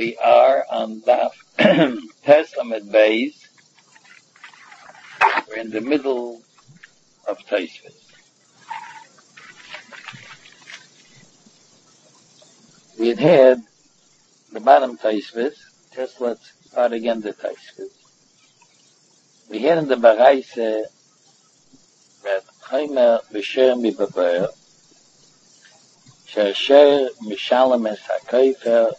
We are on Daf Testament base. We're in the middle of Taisvis. We had the bottom Taisvis. Just let's start again the Taisvis. We had in the Baraise that Chaimer B'Sher Mibaber She'asher Mishalem Es HaKofer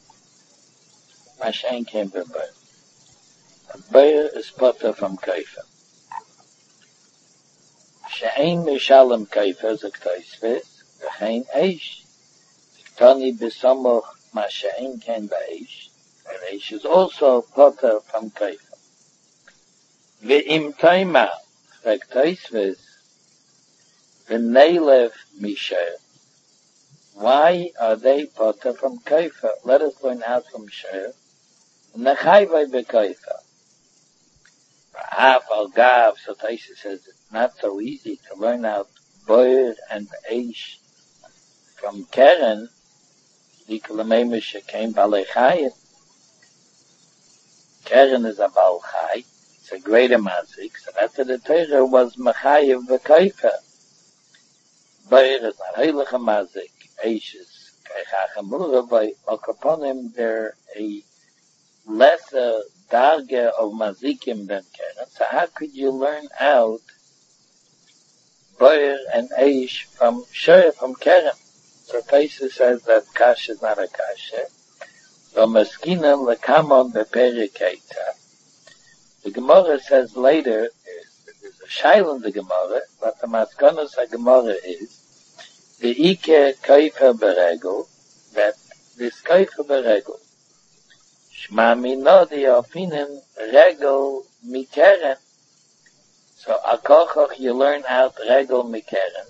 Mashen Ken Beber. Beir is potter from Kofer. She'ein Mishalem Kofer Zek Taisvis V'chein Eish Tani B'Samoch Mashen Ken B'Eish. And Eish is also potter from Kofer. Ve'im Taima Zek Taisvis V'neilev Misher. Why are they potter from Kofer? Let us learn out from Sher. Nechayvay bekofer. Haf al gav, so Taisa says it's not so easy to learn out boir and eish from Keren. Dikalamema shekem balei chayim. Keren is a bal chay. It's a greater mazik. So after the Torah was mechayev bekofer. Boir is not heilige mazik. Eish is kaychachamura by okaponim. They're a lesser darga of mazikim than Keren. So how could you learn out boir and eish from Sher, from Keren? So Taisa says that kash is not a kasha. So maskina lekamon beperikeita. The Gemara says later, there's a shail in the Gemara, but the maskanos of Gemara is the ike kaifer beregel, that this kaifer beregel Shma minodi afinen regel mikeren. So akochoch you learn out regel mikeren.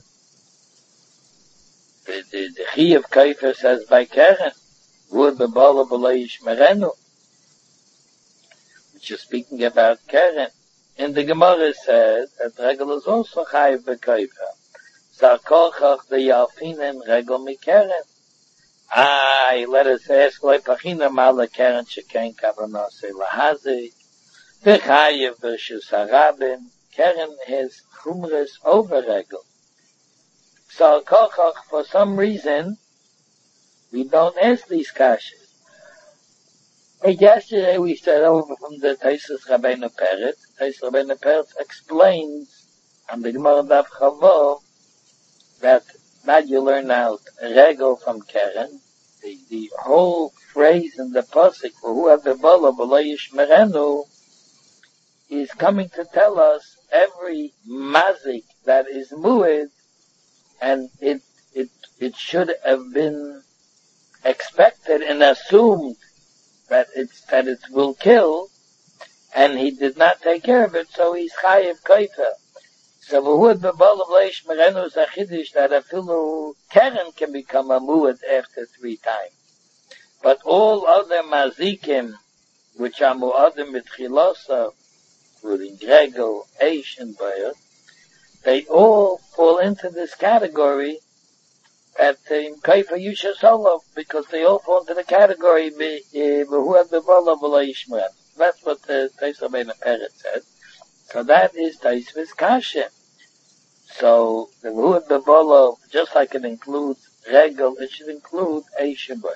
The chi of Kofer says by Keren. Would bebala b'leish merenu. Which is speaking about Keren. And the Gemara says that regel is also chayiv b'Kofer. So akochoch the afinen regel mikeren. Let us ask, like Pachina Mala Keren Shekain Kavanase Lahazi, V'chayev V'shus Harabim, Keren has chumres over regel. So Kochach, for some reason, we don't ask these kashas. Yesterday we said over from the Taisus Rabbeinu Peretz. Taisus Rabbeinu Peretz explains on the Gemara Daf Chavo that now you learn out regel from Keren. The whole phrase in the pasuk for whoever bala b'leish merenu is coming to tell us every mazik that is mu'id, and it should have been expected and assumed that it will kill, and he did not take care of it, so he's chayiv kofer. So v'huad b'bala b'leish merenu is a chiddush that a filu Keren can become a mu'ad after 3 times. But all other mazikim, which are mu'adim b'tchilosa, including regel, eish, and boir, they all fall into this category at Kofer Yushas Olav, because they all fall into the category v'huad b'bala b'leish merenu. That's what the Taisa Rabbeinu Peretz said. So that is Taisvis Kasha. So the Ruad Bebolo, just like it includes regel, it should include Eish and Boir.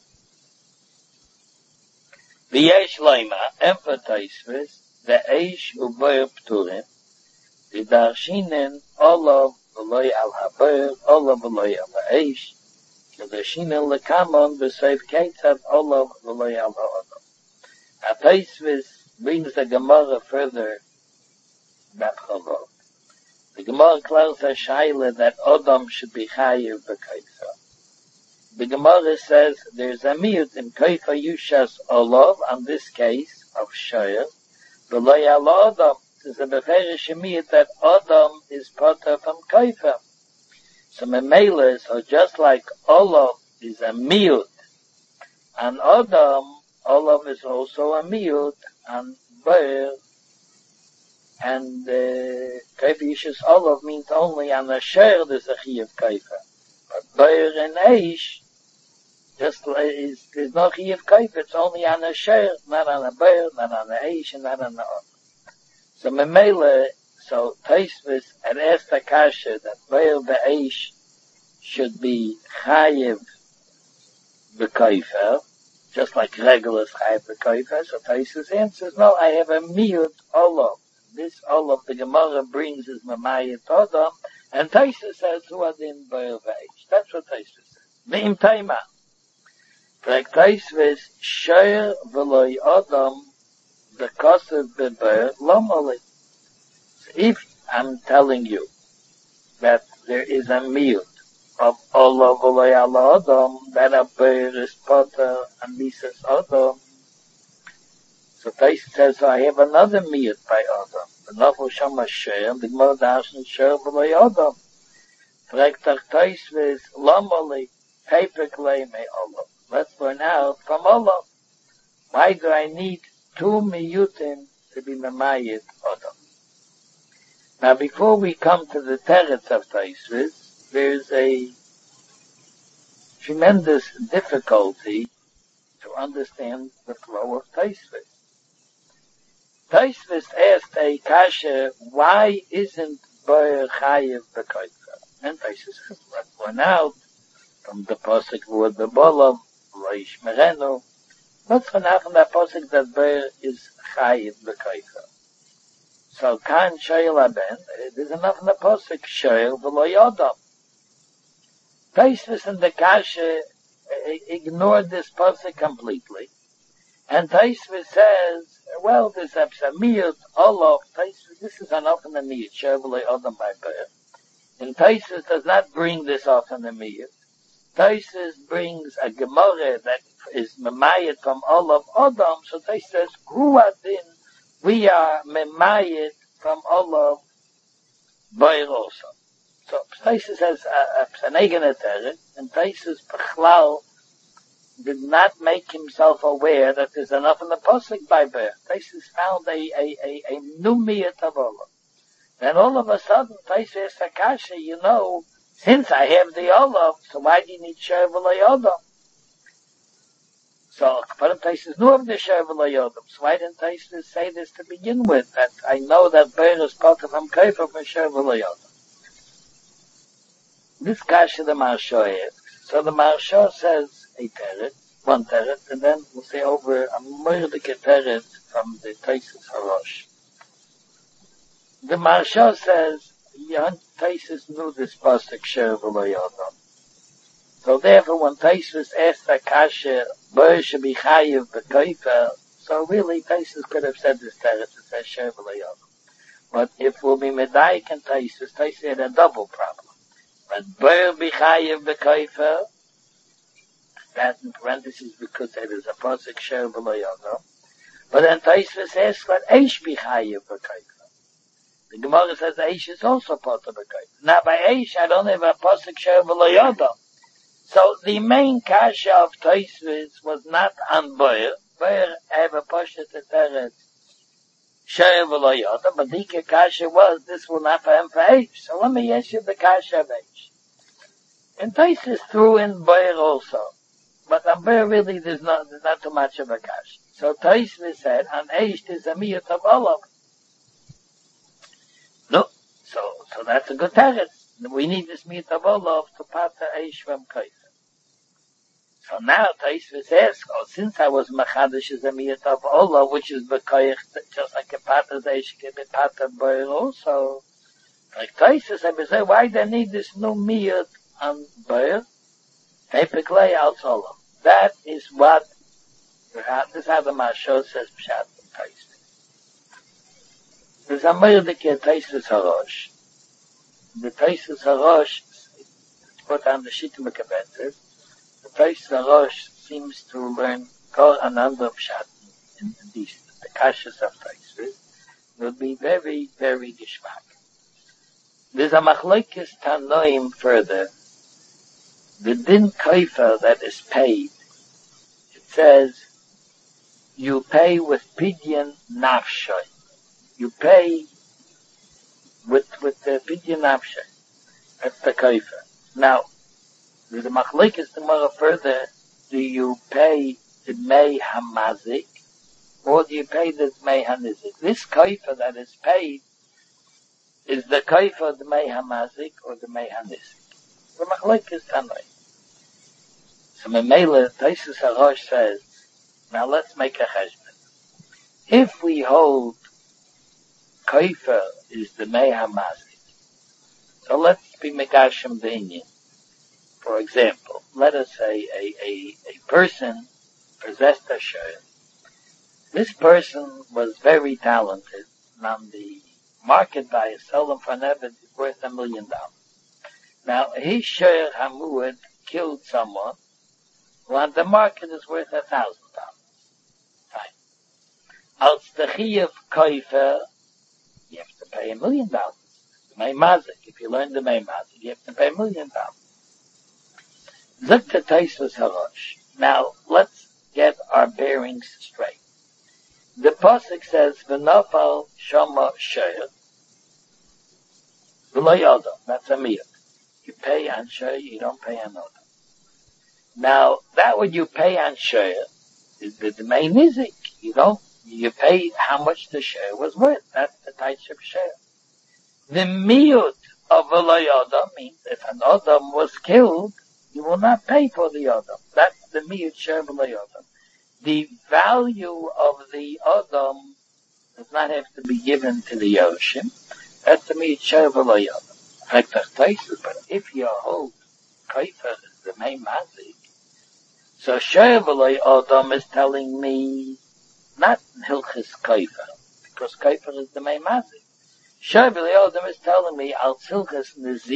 The Eish Leima, emphasizes the Eish Uboir Pturim, the Darshinen Olav V'loi al Haboir, Olav V'loi al Eish, the Darshinen Lekamon B'Seif Ketzad Olav V'loi al Ha'olav. Taisvis brings the Gemara further that Chavot. The Gemara clears a shaila that Odom should be chayiv b'Kofer. The Gemara says there's a miut in Kofer Yushas Olav, on this case of Shoyer, v'lo al Odom. There's a beferish miut that Odom is potter from Kofer. So Memela, so just like Olav is a miut, and Odom, Olav is also a miut, and Boir, and Kofer Yushas Olav means only on a Sher there's a chi of Kofer. But Boir and Eish, Just there's no chiyuv kaifa, it's only on a sheir, not on a bear, not on a eish, and not on a other. So memele, so Tosfos had asked the kasha that bear be'eish should be chayiv b'kaifa, just like regular chayiv b'kaifa. So Tosfos answers, no, I have a miyut olav. This olav the Gemara brings is mamayit odom, and Tosfos says who are in bear be'eish. That's what Tosfos says. Me'im taima. Like Tosfos, sheir v'loy odom, the kosev be'bear lomoli. If I'm telling you that there is a miyut of olav v'loy ala odom, that a bear is potter and misas odom, so Tosfos says, so I have another miyut by odom. The novel shama sheir, the Gemara dashen sheir v'loy odom. Like Tosfos, lomoli, paper clay me olav. Let's learn out from olav. Why do I need two miyutim to be memayit odom? Now, before we come to the teretz of Tosfos, there's a tremendous difficulty to understand the flow of Tosfos. Tosfos asked a kasha, why isn't Boyer Chayev B'Koyfer? And Tosfos says, let's learn out from the posuk word the Bolav, Loish Merenu. Let's learn out from that posuk that Boyer is Chayev B'Koyfer. So kan shoyel aben, there's enough in the posuk shoyel v'lo yodam. Tosfos and the kasha ignored this posuk completely, and Tosfos says, well, there's a miyut olav. Tosfos, this is enough in the miyut shoyel v'lo yodam by Be'er. And Tosfos does not bring this off in the miyut. Tosfos brings a gemara that is memayit from olav odam. So Tosfos says, who adin? We are memayit from olav boyer also. So Tosfos has an eigen teret, and Tosfos Bechlal did not make himself aware that there's enough in the posuk by boyer. Tosfos found a new miyat of olav. Then all of a sudden Tosfos asks Akasha, since I have the olav, so why do you need sheir v'lo yodam? So, Tosfos knew of the sheir v'lo yodam. So why didn't Tosfos say this to begin with? That I know that bear is part of kaifa from sheir v'lo yodam. This kasha the Maharsha asks. So the Maharsha says a teret, one teret, and then we'll say over a murdike teret from the Tosfos Harosh. The Maharsha says, Tosfos knew this pasuk sheir v'lo yodam. So therefore, when Tosfos asked the kasha, Boyer should be chayiv b'koifer, so really Tosfos could have said this teretz, it says sheir v'lo yodam. But if we'll be medayik and Tosfos had a double problem. But Boyer be chayiv b'koifer, that in parentheses because there is a pasuk sheir v'lo yodam. But then Tosfos asked, let eish be chayiv b'koifer. The Gemara says eish is also part of b'koifer. Now by eish, I don't have a pasuk sheir v'lo yodam. So the main kasha of Tosfos was not on Boyer. Boyer have a pasha to teret sheir v'lo yodam, but the kasha was this will not for him for eish. So let me ask you the kasha of eish. And Tosfos threw in Boyer also, but on Boyer really there's not too much of a kasha. So Tosfos said on eish there's a miyut of olav. No, so that's a good teret. We need this miyut of olav to pata eish from kaifa. So now Tosfos asks, since I was machadish as a miyat of olav, which is b'koyach, just like a pater eish can be pater boyer also. Like Tosfos, I would say, why do I need this new miyat on boyer? Typically, out olav. That is what, this is how the Maharsha says pshat in Tosfos. There's a murdike Tosfos Harosh. The Tosfos Harosh, put on the Shittim Mekabetzes, the Tosfos Harosh seems to learn Kol Ananda Pshat in these, the Kashas of Tosfos, will be very, very gishmak. There's a machlokes Tanoim further. The din kaifa that is paid, it says, you pay with pidyon nafshay. You pay with the pidyon nafshay. That's the kaifa. Now, there's a machlokes tomorrow further do you pay the Dmei Hamazik, or do you pay the Dmei Hanizik? This kaifa that is paid is the kaifa Dmei Hamazik or the Dmei Hanizik. The machlokes Tanoi. So Memele, Taisus HaRosh says, now let's make a cheshbon. If we hold kaifa is the Dmei Hamazik, so let's be megashim the Inyan. For example, let us say a person possessed a share. This person was very talented, and on the market value, sold him for an average worth $1 million. Now, his share Hamuad killed someone, who on the market is worth $1,000. Fine. Als the Chiyuv Koifer, you have to pay $1 million. The Mei Mazik, if you learn the Mei Mazik, you have to pay $1 million. Zukta Taisus HaRosh. Now, let's get our bearings straight. The Pasuk says, V'nofal Shama Sheir, V'lo Yodam. That's a miyut. You pay on Sheir, you don't pay on Odam. Now, that what you pay on Sheir is the main nizik. You pay how much the Sheir was worth. That's the type of Sheir. The miyut of V'lo Yodam means if an Odam was killed, you will not pay for the Odam. That's the miyut Sheir V'lo Yodam. The value of the Odom does not have to be given to the Yoshim. That's the miyut Sheir V'lo Yodam. But if you hold Kaifer is the main mazik, so Sheir V'lo Yodam is telling me not Hilchis Kaifer, because Kaifer is the main mazik. Sheir V'lo Yodam is telling me Al Tzilchas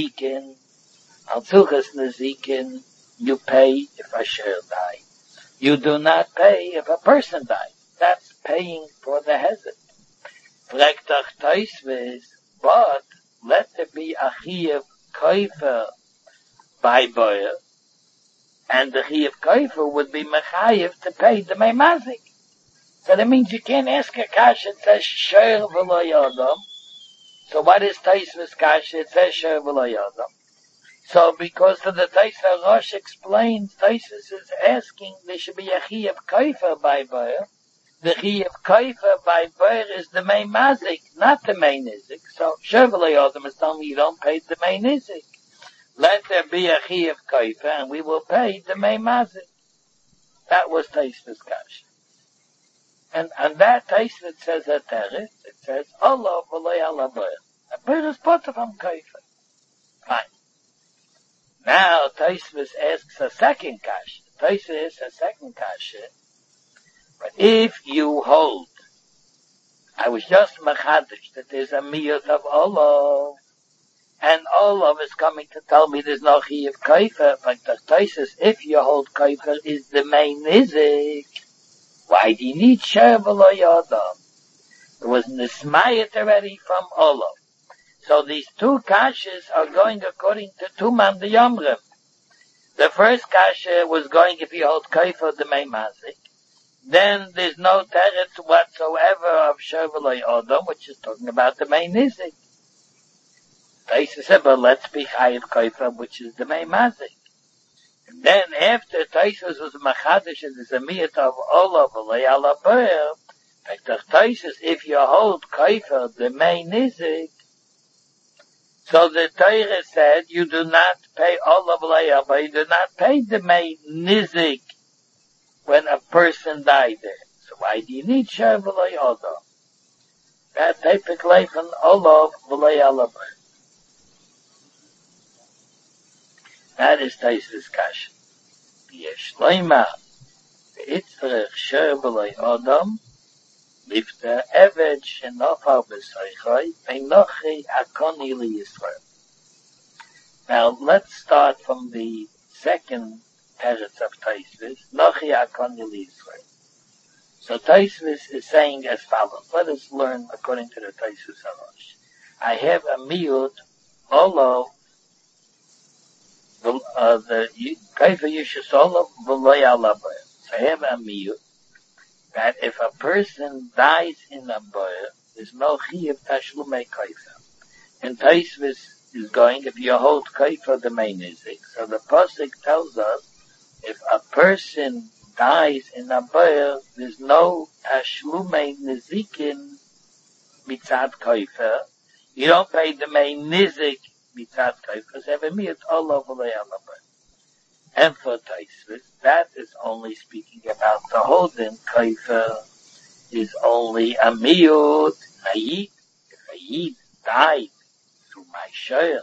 Nezikin, you pay if a Sheir dies. You do not pay if a person dies. That's paying for the hezek. Frektach Taisvis, but let there be a chiyuv kaifer by boyer, and the chiyuv kaifer would be mechayiv to pay the meimazik. So that means you can't ask a kasha that says sheir v'lo yodam. So what is Taisvis kasha? It says sheir v'lo yodam. So because of the Taisus HaRosh explains, Taisus is asking there should be a chiyuv kaifer by boyer. The chiyuv kaifer by boyer is the main mazik, not the main nizik. So sheir v'lo yodam is telling me you don't pay the main nizik. Let there be a chiyuv kaifer and we will pay the main mazik. That was Taisus kasha. And that Taisus says a teretz. It says Allah v'lo yala boyer. A boyer is part of kaifer. Fine. Now, Taisvis asks a second kasha. But if you hold, I was just machadish that there's a miyut of Olav, and Olav is coming to tell me there's no chiyuv kaifer, but the Taisus, if you hold kaifer, is the main nizik. Why do you need sheir v'lo yodam? There was nismayet already from Olav. So these two kashas are going according to Tuman the Yomrim. The first kasha was going if you hold kaifer the main mazik. Then there's no teretz whatsoever of sheir v'lo yodam, which is talking about the main nizik. Taisa said, but let's be chayiv kaifer, which is the main mazik. And then after Taisus was machadish and there's a miyat of olav v'lo yala boyer, Taisus, if you hold kaifer the main nizik, so the Torah said, you do not pay olav le'ah, but you do not pay the main nizik when a person died there. So why do you need sheir v'lo yodam? That's typically from olav le'ah. That is Taisus kasha. Yesh loima, v'itzrech sheir v'lo yodam, Lifter Eved Shenofar B'Soichoi Einochi Akoni L'Yisrael. Now let's start from the second teretz of Taisvis, Nochi Akoni L'Yisrael. So Taisvis is saying as follows. Let us learn according to the Taisus HaRosh. I have a miyut olav the Kaifer Yishus olav v'lo yala boyer. So I have a miyut that if a person dies in a boyer, there's no chiyuv tashlumei kaifer. And Taisvis is going, if you hold kaifer the main nizik. So the pasuk tells us, if a person dies in a boil, there's no tashlume nizikin mitzad koifer. You don't pay the main nizik mitzad koifer. So have a all over the other. And for Taisvis, that is only speaking about the Holden koifer is only a miyut, a yid. If a yid died to my shayr,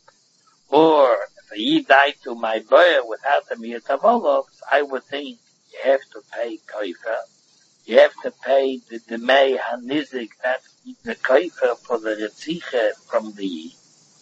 or if a yid died to my boy without the miyut of olovs, I would think you have to pay koifer. You have to pay the demei hanizik, that's the koifer for the retziche from the yid.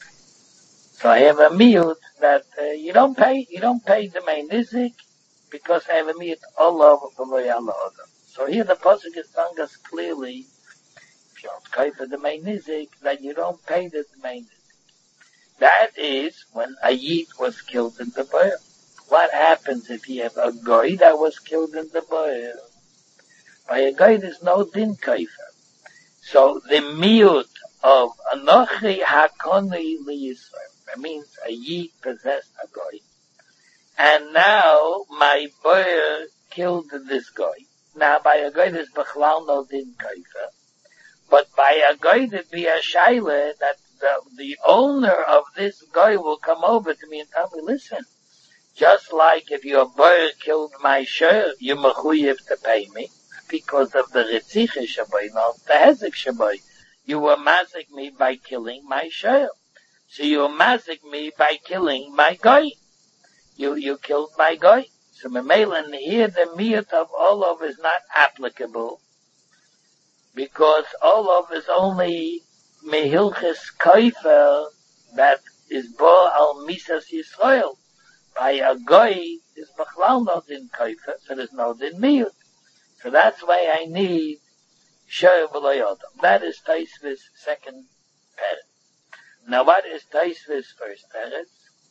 So I have a miyut that you don't pay the main nizik because I have a miyut all over from the So here the pasuk is telling us clearly, if you don't pay for the main nizik, then you don't pay the main nizik. That is when a yid was killed in the boil. What happens if you have a goy that was killed in the boil? By a goy there's no din kaifer. So the miyut of anochi hakoni li Yisrael. That means a yid possessed a goy. And now my boy killed this guy. Now by a goy there's bechlal no din kaifer. But by a goy that be a shaila that the owner of this guy will come over to me and tell me, listen, just like if your boy killed my shir, you're mechuyev to pay me because of the retziche shaboy, not the hezek shaboy. You were mazik me by killing my shir. So you mazik me by killing my guy. You killed my guy. So Memelen here the miyut of Olov is not applicable because Olov is only mehilches kaifer that is bo al misas Yisrael. By a guy is bechlal no din kaifer, so there's no din miyut. So that's why I need shir v'lo yodam. That is Taisvis second parent. Now what is Taisvis first parent?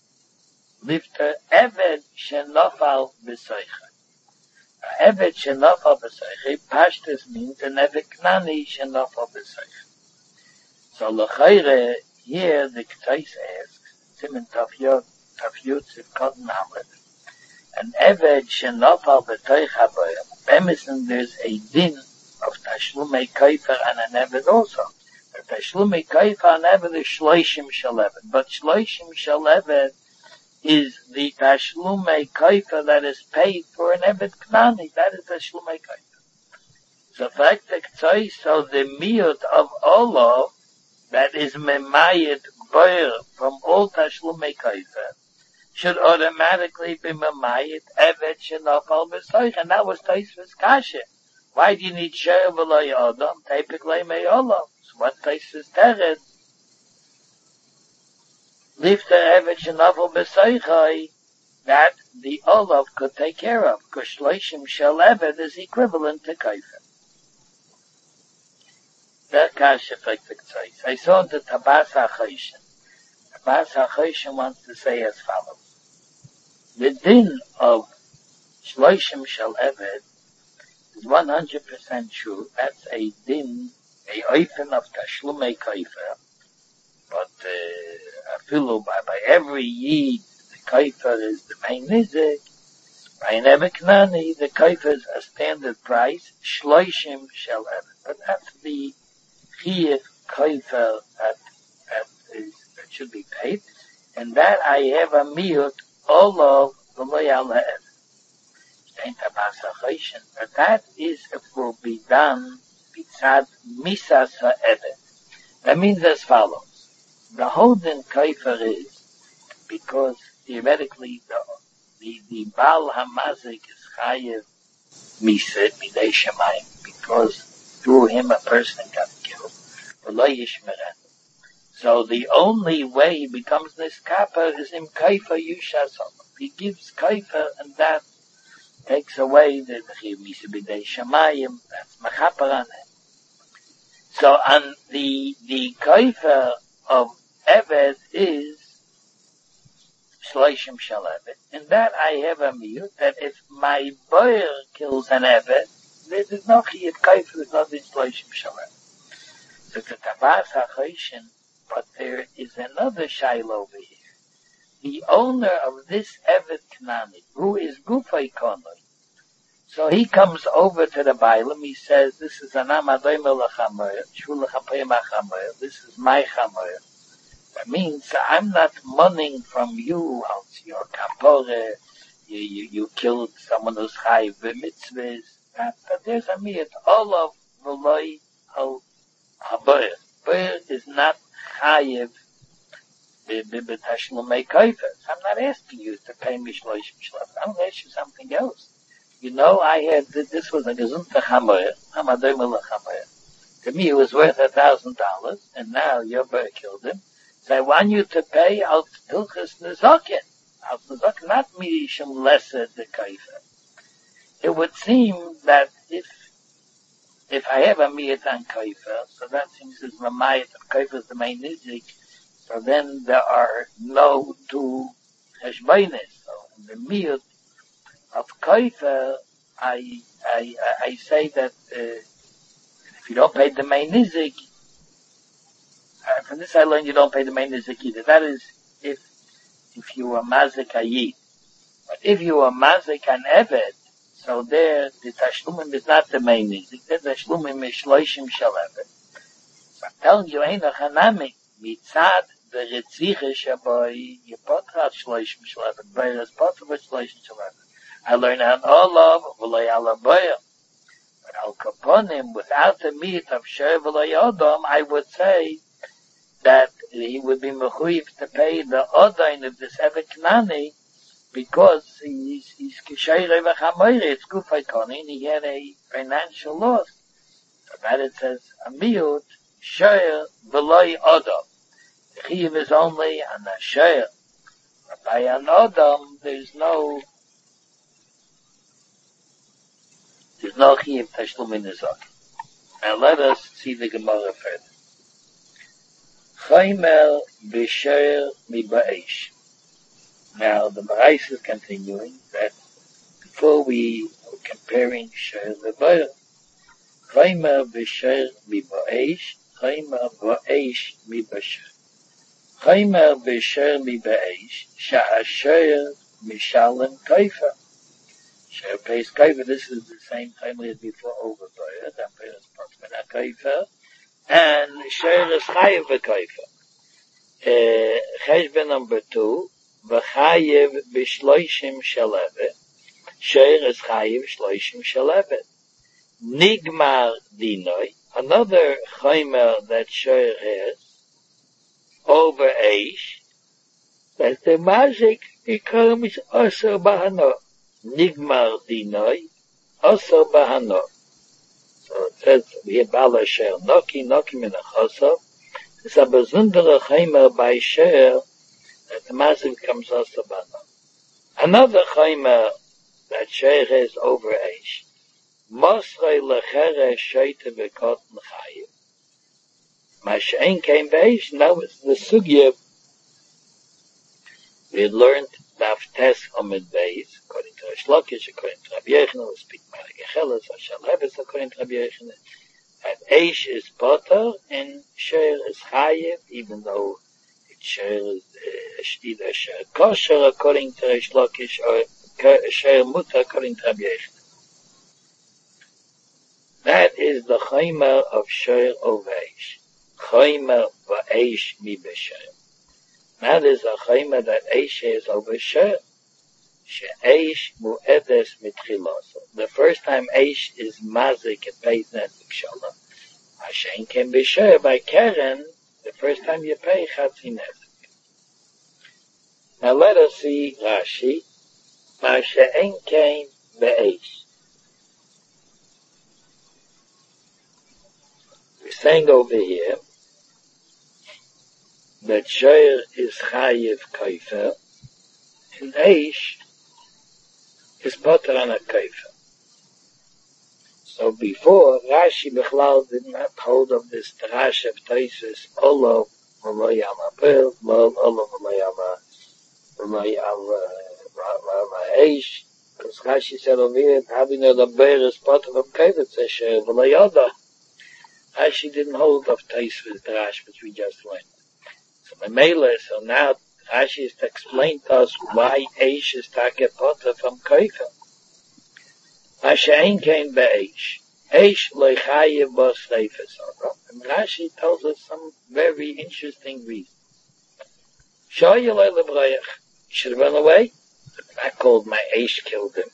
Lifter Eved Shenofal B'Soicha. Eved Shenofal B'Soicha, Pashtus means an Eved Knani Shenofal B'Soicha. So L'chayre, here the K'tais asks, Simen Tafyot Zivkot Namet, an Eved Shenofal B'Soicha Boyam. Bemison there's a din of Tashlumei Kaifer and an Eved also. The Tashlumei Kaifer and Eved is Shloishim Shaleved, but Shloishim Shaleved is the Tashlumei Kaifer that is paid for an Eved Knani. That is Tashlumei Kaifer. So so the miyut of Olov that is Memayit Boyer from all Tashlumei Kaifer should automatically be Memayit Eved Shenofal B'Soich. And that was Taisvis Kasha. Why do you need Sher V'lo Yodam? Typically Mei Olov. So what Taisvis Tered? Lifter Eved Shenofal B'Soichai, that the Olov could take care of, because Shloishim Shel Eved is equivalent to Kaifer. That Kasha Fektek. I saw the Tabas HaChayshin. Tabas HaChayshin wants to say as follows. The din of Shloishim Shel Eved is 100% true. That's a din, a oifen of Tashlumei Kaifer. But by every yid, the kaifer is the main nizik. By an Eved Knani, the kaifer is a standard price, shloishim shel Eved. But that's the chiyuv kaifer that should be paid. And that I have a miyut Olov v'lo yal ha'eved. But that is if will be done b'tzad misas ha'eved. That means as follows. The Holden Kaifer is because theoretically the Baal Hamazik is Chayev Miset Midei Shemayim because through him a person got killed. So the only way he becomes Niskaper is in Kaifer Yushasam. He gives Kaifer and that takes away the Chayev Miset Midei Shemayim. That's Mechaper on him. So on the Kaifer of Eved is Shloishim Shel Eved. In that I have a miyut that if my boy kills an Eved, there is no chiyuv kaifer, there is nothing Shloishim Shel Eved. So the Tabas HaChayshin, but there is another shaila over here. the owner of this Evet Knani, who is Gufay Konoi. So he comes over to the Bailam, he says, this is an Amadoim Lachamoyer, Shul Chapayim Achamoyer, this is my Chamoyer. That means I'm not money from you, als your kapore, you killed someone who's chayiv b'mitzvahs. But there's a miyat, all of v'loi al haboyer. Boyer is not chayiv b'tashlumei koifers. I'm not asking you to pay me shloishim shlaf. I'm going to ask you something else. You know, I had, this was a gezunta chamoyer, hamadoim chamoyer. To me it was worth $1,000, and now your boyer killed him. So I want you to pay al tilchas nezakin. Al nezakin, not mishum lesser the kaifer. It would seem that if I have a miyat on kaifer, so that seems as mamayat of kaifer is the main nizik, so then there are no two heshbainis. So in the miyat of kaifer, I say that if you don't pay the main nizik, from this I learned you don't pay the main nizik either. That is, if you are mazik ayid. But if you are mazik an eved, so there, the tashlumim is not the main nizik. The tashlumim is shloishim shel eved. So I'm telling you, ain't a chanami, mitzad, the retziche shaboy, you potrat shloishim shel eved, beiras potrat shloishim shel eved. I learned an olav, v'loi alaboya. But al kaponim, without the meat of sher v'loi odom, I would say, that he would be mechuyev to pay the odain of this Evet Knani because he's kishayrei v'chamoyre, it's gufay konin, he had a financial loss. So that it says, amiyut, shayr, v'loi odom. The chiyuv is only on a shayr. But by an odom, there's no chiyuv tashlum in the zok. Now let us see the Gemara further. Chaymer b'sher mi ba'esh. Now the Marais is continuing that before we were comparing sher le'bayr. Chaymer b'sher mi ba'esh, chaymer ba'esh mi b'sher. Chaymer b'sher mi ba'esh, sha'asher mishalem kaifa. Sher pays kaifa, this is the same time we had before over bayr, that bayr is part of kaifa. And Sher is Chayev v'Koifa. Cheshbon number 2, v'Chayev b'shloishim shelevet. Sher is Chayev shloishim shelevet. Nigmar dinoi, another Chaymer that Sher has, over Eish, that the magic becomes also Bahano. Nigmar dinoi, also Bahano. So it says, we have Bala Sher, Noki min a-Chosov. It's a besondere Chaymer by Sher, that the Mazik becomes also Bana. Another Chaymer that Sher has over Eish. Mosrei lechere sheite bekot n'chayiv. Mashein came Eish, now it's the Sugya. We had learned Daf Tes Omid Beis, according to Reish Lakish, according to Rabbi Yochanan, we speak Malagecheles, Ashal Heves, according to Rabbi Yochanan. And Eish is Potter, and Sher is Chayev, even though Sher is either Sher Kosher, according to Reish Lakish, or Sher Mutter, according to Rabbi Yochanan. That is the Chaymer of Sher over Eish. Chaymer v'Eish mi b'Sher. That is a Chaymer that Eish is over Sher. She'Eish mu'edes mitchiloso. The first time Eish is mazik, it pays netzik shalom. Hashem can be Sher by Keren, the first time you pay chatzi netzik. Now let us see Rashi. Ma'ashe'en came be'Eish. We're saying over here that Sher is Chayev Kaifer, and Eish is Potter on a Kaifer. So before, Rashi Bechlal did not hold of this Tarash of Taisus, Olo, V'lo Yamapel, Olo, V'lo Eish, because Rashi said over here, having the Beir is Potter of Kaifer, it says Sher V'lo Yoda. Rashi didn't hold of Taisus, Tarash, which we just learned. So Memele, so now Rashi is to explain to us why Eish is Take Potter from Koifer. Rashi ain't came by Eish. Eish loy chayev bo sreifes. And Rashi tells us some very interesting reason. Shoy loy lebroyach. He should have run away. I called my Eish killed him.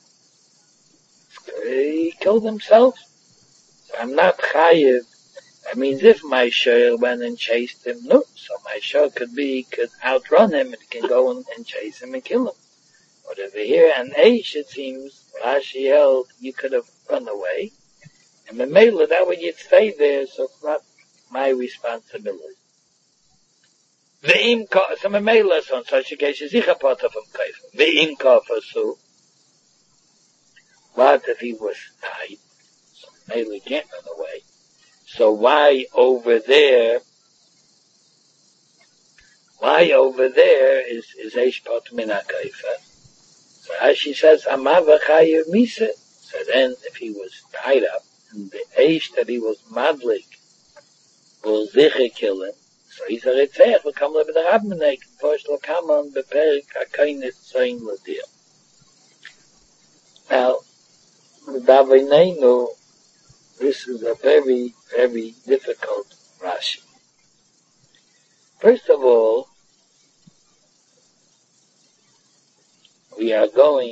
He killed himself. So I'm not chayev. That means if my shor went and chased him, no. So my shor could outrun him and can go and chase him and kill him. But over here, an Eish, it seems, Rashi held, you could have run away. And the Mela, that way you'd stay there, so it's not my responsibility. So the Mela, so in such a case, is sicher Potter from Koifer. Ve'im kofasu. What if he was tied? So Mela can't run away. So why over there is Eish Potter min HaKoifer? So as she says, Amava Chayev Misa. So then, if he was tied up, and the Eish that he was madlik will sicher kill him, so he's a Ritzech, will come to the Rabbanek, first will come on the Perik HaKainet Zayin Ladir. Now, Davinenu, this is a very, very difficult Rashi. First of all, we're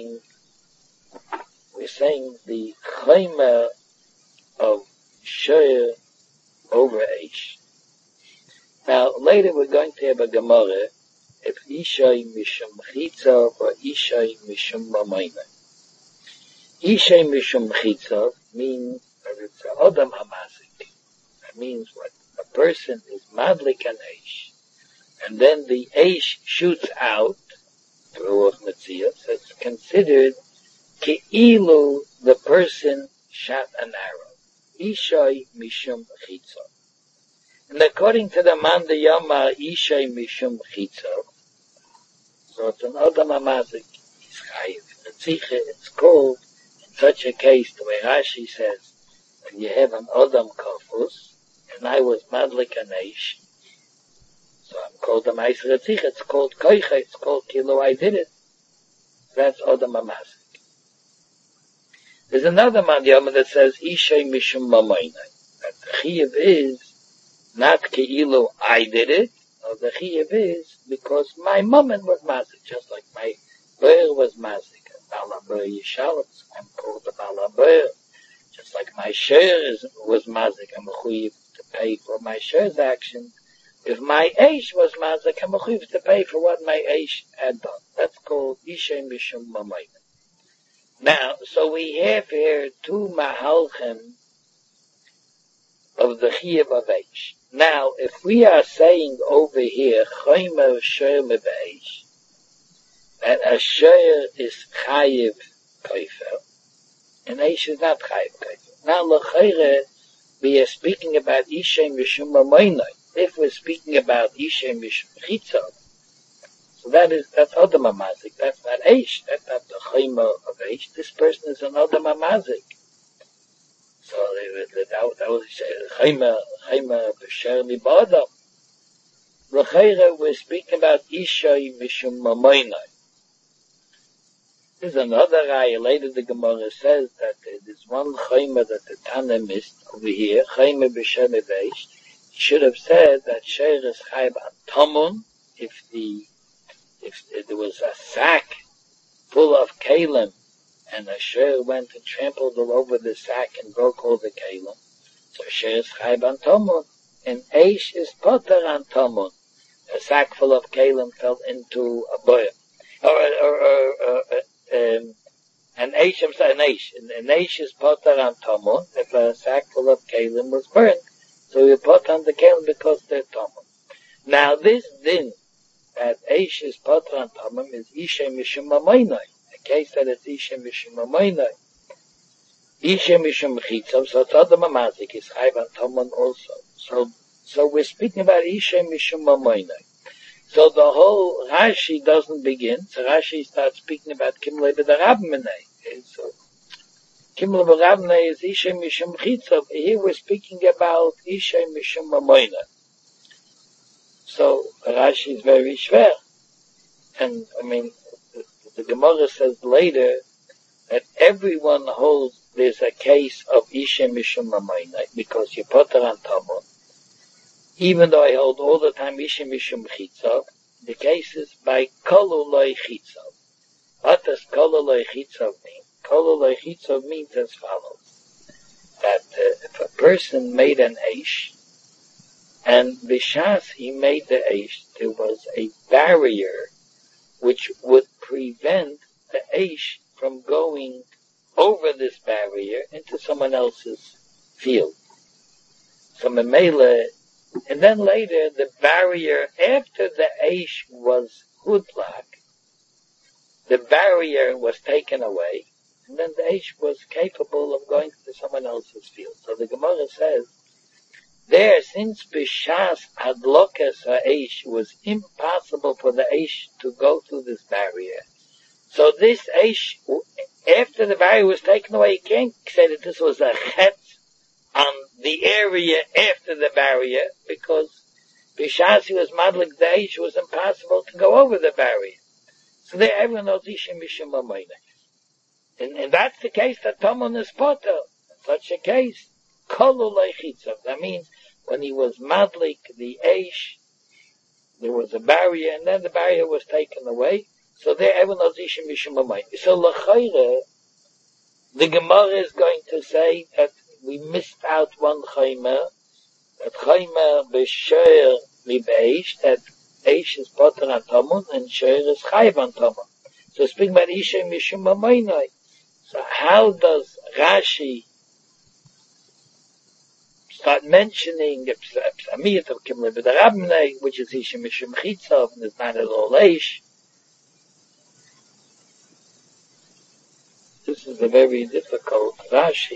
saying the chaymer of shor over Eish. Now, later we're going to have a Gemara, if Ishay Mishum Chitzav or Ishay Mishum Mamayna. Ishay Mishum Chitzav means that it's a Adam Hamazik. That means what? A person is madlik an Eish, and then the Eish shoots out, Ruach Metzias, so it's considered Ke'ilu the person shot an arrow. Ishay Mishum Chitzav. And according to the man the Yama Ishay Mishum Chitzav, so it's an Adam Hamazik, he's chayiv. It's called, in such a case, the way Rashi says, when you have an Adam Kafus, and I was madlik an Eish, so I'm called the Meiser Tzich, it's called Koicha, it's called Kilo, I did it. That's Adam Hamazik. There's another man Yama that says Ishay Mishum Mamayna. That the Chiyav is not Keilu, I did it, or the Chiyav is because my Mammon was Mazik, just like my Ber was Mazik. Bala Ber Yishalot, I'm called the Bala Ber. Just like my share was Mazik, I'm a Chiyav to pay for my share's action. If my Eish was Mazik, I'm a Chiyav to pay for what my Eish had done. That's called Ishay Mishum Mamayna. Now, so we have here two Mahalchim of the Chiyav of Eish. Now, if we are saying over here, Chaymer Shor Mebeish, that a Shor is Chayiv Koifer, and Eish is not Chayiv Koifer. Now, L'chayre, we are speaking about Ishay Mishum Mamayna. If we're speaking about Ishay Mishum Chitzav, so that's Adam Hamazik. That's not Eish. That's not the Chaymer of Eish. This person is an Adam Hamazik. So that was Chaymer b'sher libadam. L'chayre, we're speaking about Ishay Mishum Mamayna. There's another raya. Later the Gemara says that there's one Chaymer that the Tana missed over here. Chaymer b'sher libeish. He should have said that Sheir is Chayb Antamun if there was a sack full of kalim and a Sheir went and trampled all over the sack and broke all the kalim. So Sheir is Chayb Antamun and Eish is Potter Antamun. A sack full of kalim fell into a boil. An Eish is Potter Antamun if a sack full of kalim was burnt. So we put on the kalim because they're tamim. Now this din that Eish is Potter and tamim is Ishay Mishum Mamayna. The case that it's Ishay Mishum Mamayna. Ishay Mishum Chitzav, so it's Adam Hamazik is Chayv and tamim also. So we're speaking about Ishay Mishum Mamayna. So the whole Rashi doesn't begin. So Rashi starts speaking about Kimle B'Darabmenei. So Kimle B'Darabmenei is Ishay Mishum Chitzav. Here we're speaking about Ishay Mishum Mamayna. So Rashi is very schwer. And, I mean, the Gemara says later that everyone holds there's a case of Isha Mishum Mamayna, because you put her on Tamon. Even though I hold all the time Isha Mishum Chitzov, the case is by Koluloi Chitzov. What does Koluloi Chitzov mean? Koluloi Chitzov means as follows. That if a person made an Eish, and Bishas he made the Eish, there was a barrier which would prevent the Eish from going over this barrier into someone else's field. So Memele, and then later the barrier, after the Eish was Hudlak, the barrier was taken away, and then the Eish was capable of going to someone else's field. So the Gemara says, there, since Bishas Adlokas HaEish was impossible for the Eish to go through this barrier, so this Eish, after the barrier was taken away, you can't say that this was a chetz on the area after the barrier, because Bishas he was madlik, the Eish was impossible to go over the barrier. So there everyone knows Isha Mishum Mamayna. And that's the case that Tomon is potter. In such a case, Koluloi Chitzov. That means when he was madlik, the Eish, there was a barrier, and then the barrier was taken away. So there everyone knows Isha Mishum Mamayna. So L'chayre, the Gemara is going to say that we missed out one Chaymer, that Chaymer b'Shoyer mi'Eish, that Eish is potter on Tomon, and Shoyer is Chayiv on Tomon. So speaking about Isha Mishum Mamayna. So how does Rashi start mentioning the Psamiyat of Kimle B'Darabnei, which is Isha Mishum Chitzov, and it's not at all Eish? This is a very difficult Rashi.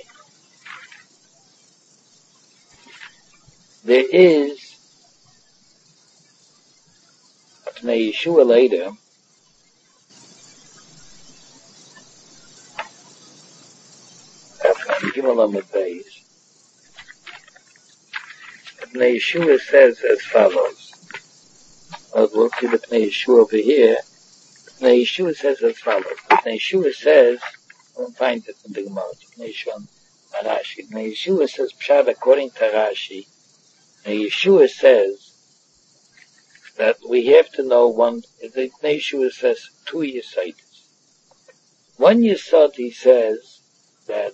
There is Pnei Yeshua later, Pnei Yeshua says as follows. We'll see the Pnei Yeshua over here. Pnei Yeshua says as follows. Pnei Yeshua says, I won't find it in the Gemara. Pnei Yeshua Rashi. Pnei Yeshua says, Pshad, according to Rashi, Pnei Yeshua says that we have to know one. Pnei Yeshua says two Yesodis. One Yesod, he says that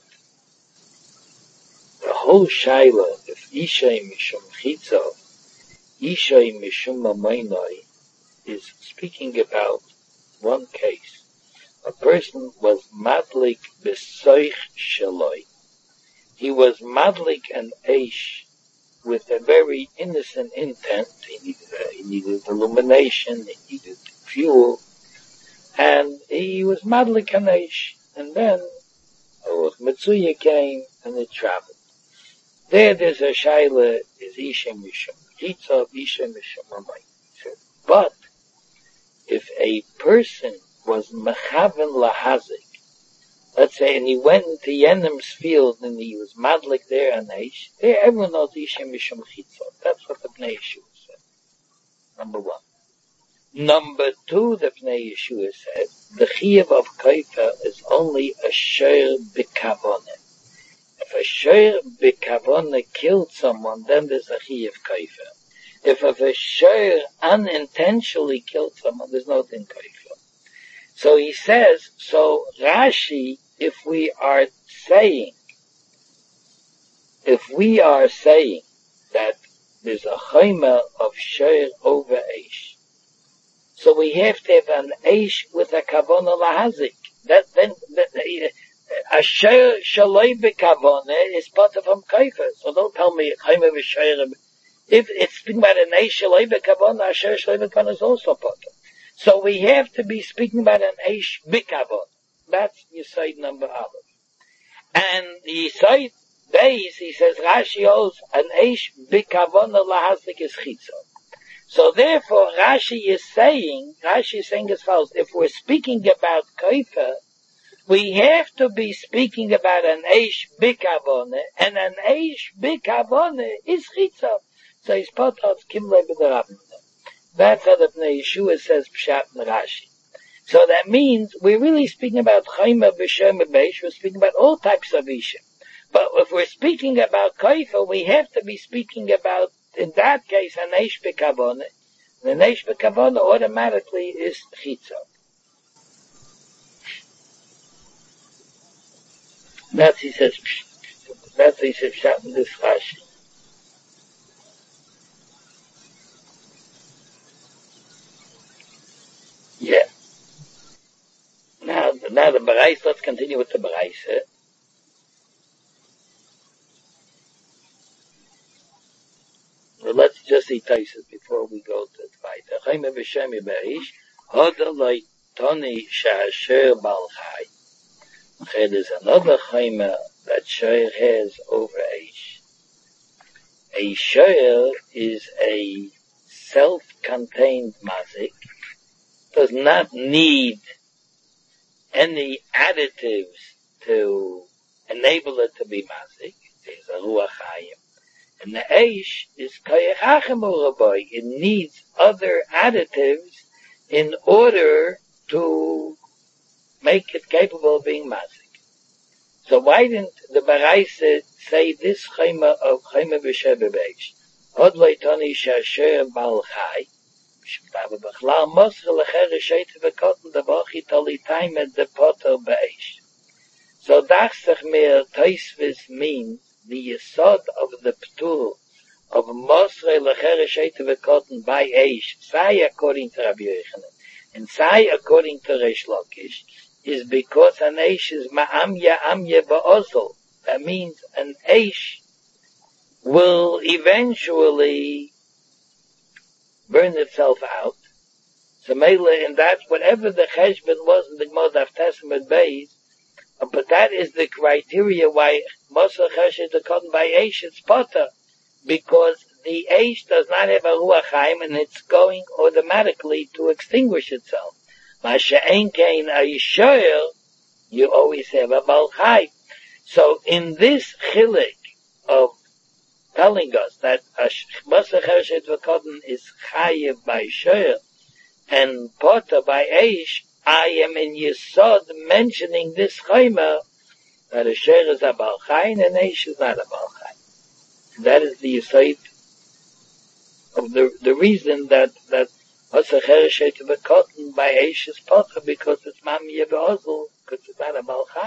the whole Shaila, if Isha Mishum Chitzov, Isha Mishum Mamayna, is speaking about one case. A person was madlik b'soich shaloi. He was madlik an Eish with a very innocent intent. He needed illumination, he needed fuel, and he was madlik an Eish. And then Metzuya came and it traveled. There's a shaila, is Isha Mishum Chitzov, Isha Mishum Mamayna. But if a person was mechaven lahazik, let's say, and he went into Yenim's field and he was madlik there and Eish, there everyone knows Isha Mishum Chitzov. That's what the Pnei Yeshua said. Number one. Number two, the Pnei Yeshua said, the chiyuv of kaifa is only a shoyer b'kavoneh. If a shoyer b'kavoneh killed someone, then there's a chiyuv kaifa. If a shoyer unintentionally killed someone, there's no din kaifa. So he says, so Rashi, if we are saying that there's a chaymer of shoyer over Eish, so we have to have an Eish with a kavona lahazik. Then a shoyer shaloi b'kavona is part of kaifa. So don't tell me chaymer v'shoyer. If it's speaking about an Eish shaloi b'kavona, a shoyer shaloi b'kavona is also part of. So we have to be speaking about an Eish b'kavona. That's Yesod number Aleph. And Yesod Beis, he says, Rashi holds an Eish b'kavona lahazik is chitzon. So therefore, Rashi is saying as follows, if we're speaking about kaifa, we have to be speaking about an Eish b'kavona, and an Eish b'kavona is chitzon. So he's part of Kimle B'Darabnei. That's how the Pnei Yeshua says Pshat and Rashi. So that means we're really speaking about Chayma B'Shem B'Beish. We're speaking about all types of Isha. But if we're speaking about Kaifa, we have to be speaking about, in that case, a Neish B'Kavona. The Neish B'Kavona automatically is Chitza. That's he says Pshat in this Rashi. Yeah. Now the Barais, let's continue with the Barais. Well, let's just see Taisus before we go to the fight. Chayma B'Shem B'Eish, Hoda Loi Toni Sha'asher Bal Chai. There's another Chayma that Shoyer has over Eish. A Shoyer is a self-contained mazik, does not need any additives to enable it to be mazik. There's a Ruach Hayim. And the Eish is Koyach Hachem Uraboy. It needs other additives in order to make it capable of being mazik. So why didn't the Baraisa say this Chayma of Chayma B'Shem B'Eish? Hod Leitoni Shasher Bal Chai. B'Chlal Mosre Lecher Resheite V'Kotten D'Bochi Tolitayim Et Depoto B'Eish. So Dachsach Mer Toisvis means the Yesod of the Ptur of Mosre Lecher Resheite V'Kotten by Eish, say according to Rabbi Yochanan, and say according to Reish Lakish, is because an Eish is Ma'amya Amya Ba'ozel. That means an Eish will eventually burn itself out. So Mele, and that's whatever the Cheshbon was in the Gemara Daf Testament Beis, but that is the criteria why Moshe Chesed the cotton by Eish it's potter, because the Eish does not have a Ruach Chaim and it's going automatically to extinguish itself. Masha Ein Kain Ayishoyer, you always have a Bal Chai. So in this chilik of telling us that Moshe Chesed the cotton is Chayev by Shoyer and potter by Eish, I am in Yesod mentioning this Chayma that a Sher is a Bal Chai and an Eish is not a Bal Chai. That is the Yesod of the reason that Moshe Chesed the cotton by Eish is potter, because it's Mamiya Be'ozel, because it's not a Bal Chai.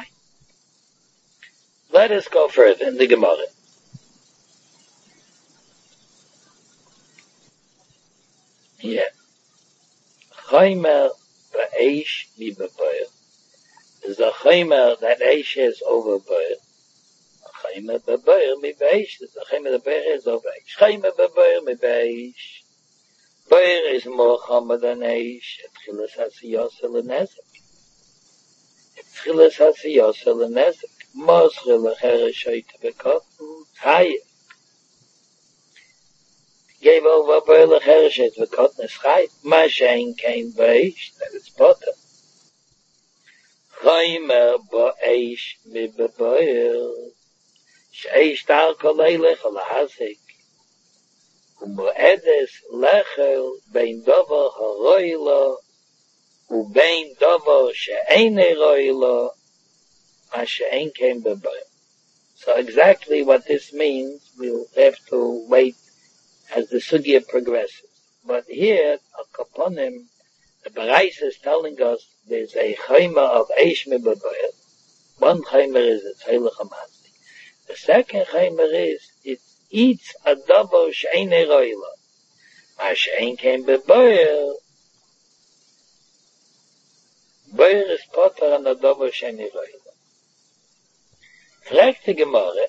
Let us go further in the Gemara. Yeah. Chayma Ba'eish mi B'Boyer is a Chayma that Eish has over Boyer. Chayma B'Boyer mi Ba'eish is a Chayma that Boyer has over Eish. Chayma B'Boyer mi Ba'eish. Boyer is more Chama than Eish. Etchilas HaSiyosel L'Nezek. Etchilas HaSiyosel L'Nezek. Mosre L'Cher Shoyte V'Kotten Chayev. Gave over Boyer L'Cher Shoyte V'Kotten is Chayev. Mashen came Ba'eish, that is potter. Chayma Ba'eish mi B'Boyer. She'eish Tarko Leilech L'Hazik. U'mo'edes Lechel Bein Dover Haroilo U'bein Dover She'ein Haroilo Ma'she'ein Kein B'Boyer. So exactly what this means, we'll have to wait as the sugya progresses. But here, Al-Kaponim, the Barais is telling us there's a Chayma of Eish mi B'Boyer. One Chayma is a Tzeilich HaMazi. The second Chayma is it eats a double she'ein roila. Ma she'ein came B'Boyer. Boyer is potter on a double she'ein roila. Fragt the Gemara,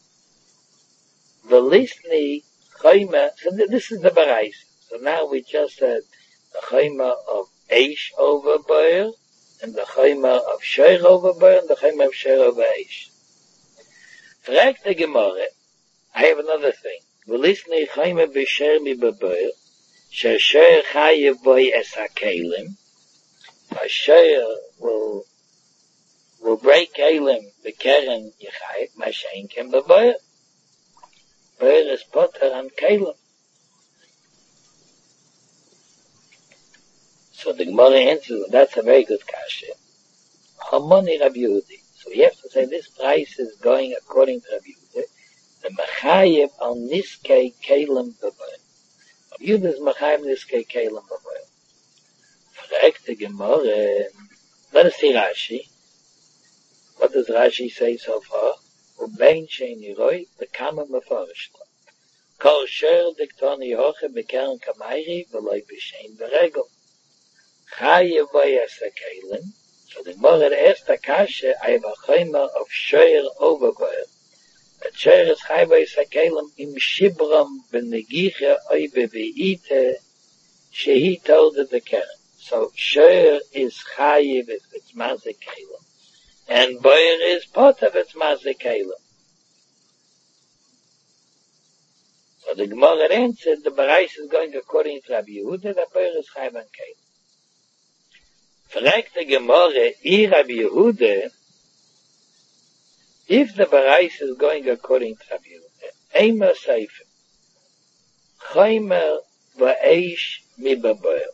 the Lisni Chayma, so this is the Barais. So now we just said the Chayma of Eish over Boyer, and the Chayma of Shoyer over Boyer, and the Chayma of Shoyer over Eish. Fragt the Gemara, I have another thing. V'lisnei Chayma B'Sher mi B'Boyer, she'Shoyer Chayev Boy es HaKelim. A Shoyer will break Kelim, the Keren Yechayev, Mashen Kem B'Boyer. Boyer is potter on Kelim. So the Gemara answers, that's a very good kasha. Hamoni Rabbi Yehudi. So you have to say this price is going according to Rabbi Yehudi. The Mechayev al Niskei Kelim B'Boil. Rabbi Yehudi is Mechayev Niskei Kelim B'Boil. Fragt the Gemara, let us see Rashi. What does Rashi say so far? Ubein Sheini Roi, Bekama Meforish Lo. Kol Sher Diktoni Hoche Bekern Kamayri, Veloi B'Shein Beregel. Chayev Vayas HaKelim. So the Gemara asked the kasha, I have a chayma of Sher Overboil. That Sher is Chayev Vayas HaKelim im Shibram B'Negicha Oy Be'Ve'ite Shehi told the Keren. So Sher is Chayev if it's Mazik Kelim. And Boyer is part of its Mazik Kelim. So the Gemara answered, the Barais is going according to Rabbi Yehuda, that Boyer is Chayev and Kelim. Fragt the Gemara, Rabbi Yehuda, if the Barais is going according to Rabbi Yehuda, Eimer Seifer, Chaymer va'eish mibaboyer.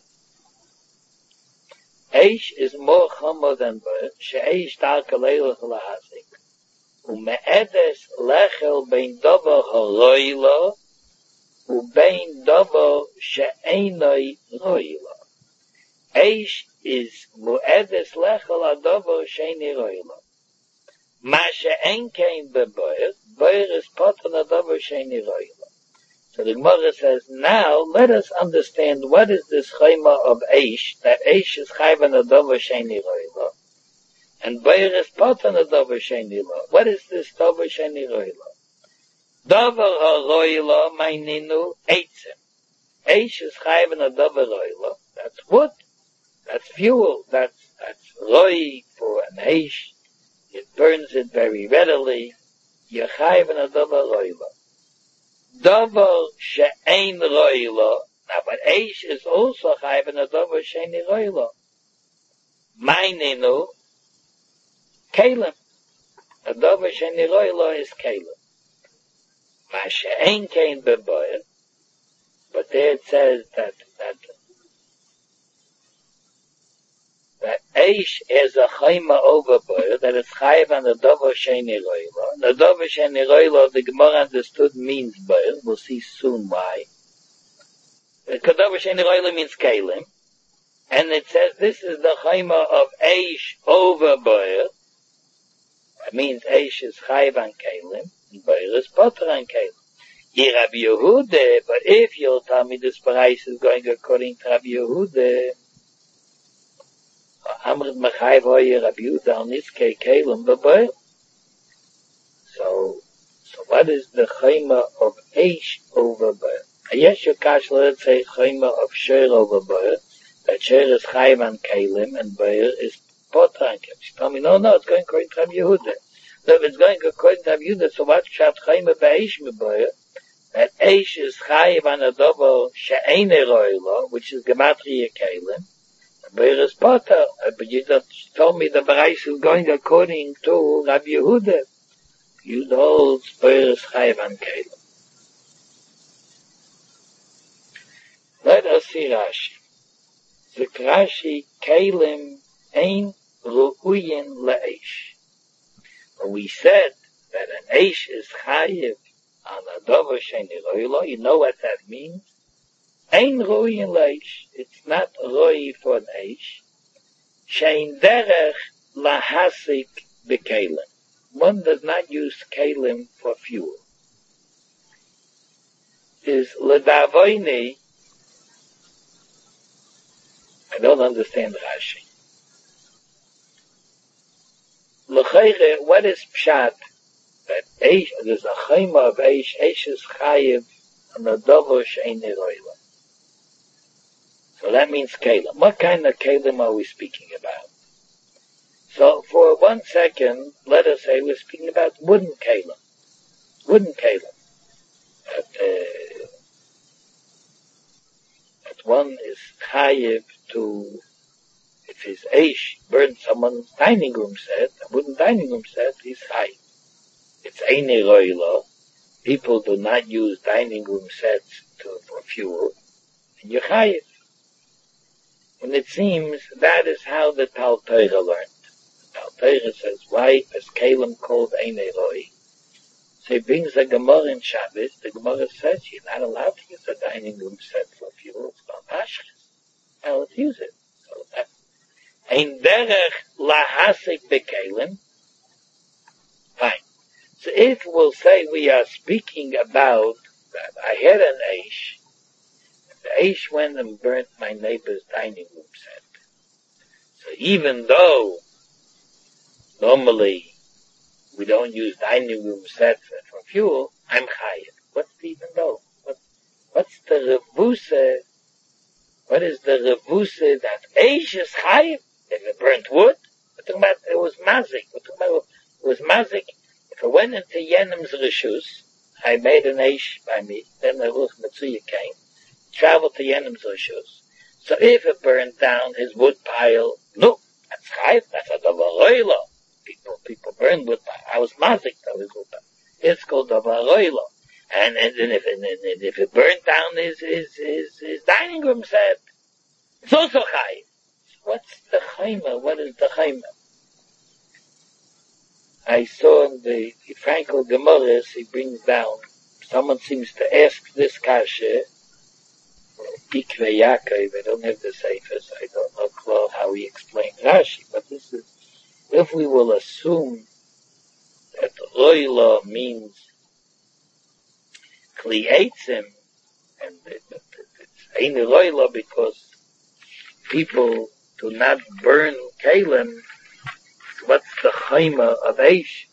Eish is more chomer than boyer, she'eish darka leilach lahazik, u'me'edes lechel bein dover ha'roila, u'bein dover she'einoi roila. Eish is mu'edes lechel adover she'einoi roila. Ma she'ein kein beboyer, boyer is potan adover she'einoi roila. So the Gemara says, now let us understand what is this chayma of Eish, that Eish is chayvan adover she'einoi roila, and boyer is potan adover she'einoi roila. What is this adover she'einoi roila? Dover ha'roila meininu eitzim. Eish is chayvan adover roila. That's wood. That's fuel. That's roi for an eish. It burns it very readily. You're chayvan adover roila. Dover she'ein roila. Now, but eish is also chayvan adover she'ein roila. Meininu kelim. Adover she'ein roila is kelim. Ma she'ein kein beboyer. But there it says that Eish is a chayma over boyer, that it's chayv on the dover she'einoi roila. The dover she'einoi roila, the Gemara understood means boyer. We'll see soon why. The dover she'einoi roila means kelim. And it says this is the chayma of Eish over boyer. That means Eish is chayv on kelim, and boyer is poter on kelim. Rabbi Yehuda, but if you'll tell me this price is going according to Rabbi Yehuda, Amrit Mechayv Hoye Rabbi Yehuda al Niskei Kelim B'Boyer. So what is the chayma of Eish over boyer? Yes, your kash, let's say chayma of Sher over boyer. That Sher is chayv on Kelim and boyer is poter on kelim. She told me, no, it's going according to Rabbi Yehuda. So if it's going according to Rabbi Yehuda, so what shat chayma b'Eish B'Boyer? That Eish is chayv on a dover she'einoi roila, which is gematria kelim. Boyer is poter. But you just told me the Barais is going according to Rabbi Yehuda. You holds boyer is chayv on kelim. Let us see Rashi. The Rashi kelim ein ru'uyin le'eish. When we said that an eish is chayiv on a dover she'einoi roila, you know what that means? Ein ru'uyin le'eish. It's not roi for an eish. She'ein derech lahasik b'kelim. One does not use kelim for fuel. Is ledavoini. I don't understand Rashi. L'chayre, what is pshat? That Eish, there's a chayma of Eish. Eish is chayiv on a dover she'einoi roila. So that means kelim. What kind of kelim are we speaking about? So for 1 second, let us say we're speaking about wooden kelim. Wooden kelim. That one is chayiv to, if his eish burns someone's dining room set, a wooden dining room set, he's chayiv. It's einoi roila. People do not use dining room sets for fuel, and you're chayiv. And it seems that is how the Tal Torah learned. The Tal Torah says, why is Kalim called Ein Eloi? So he brings a Gemara in Shabbos. The Gemara says you're not allowed to use a dining room set for fuel. It's called Ashkes. Now let's use it. So that Ein Derech Lahasik Bekalim. Fine. So if we'll say we are speaking about that I had an Aish, the Aish went and burnt my neighbor's dining room set. So even though normally we don't use dining room sets for fuel, I'm chayiv. What's the even though? What's the revuse? What is the revuse that Aish is chayiv? If it burnt wood? We're talking about it was mazik. We're talking about it was mazik. If I went into Yenim's Rishus, I made an Aish by me, then the Ruch Metzuya came, traveled to Yenim's Rishus. So if it burned down his wood pile, no, that's chayiv, that's a davaroilo. People burn wood pile. I was mazik, that was wood pile. It's called davaroilo. And if it burned down his dining room set, it's also chayiv. What's the chayma? What is the chayma? I saw in the Frankel Gemaras, he brings down, someone seems to ask this kasha, Ikve Yaakov, I don't have the Seifers, I don't know clear how he explains Rashi, but this is, if we will assume that Roila means Klietzim, and it's Ein Roila because people do not burn Kalim, what's the chayma of Aish?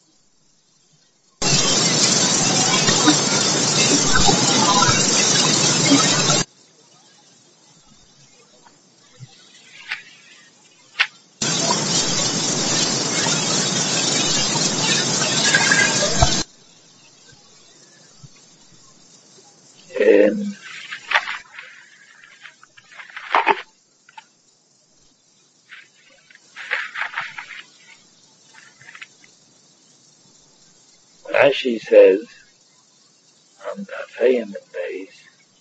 Rashi says, on the Feyam base,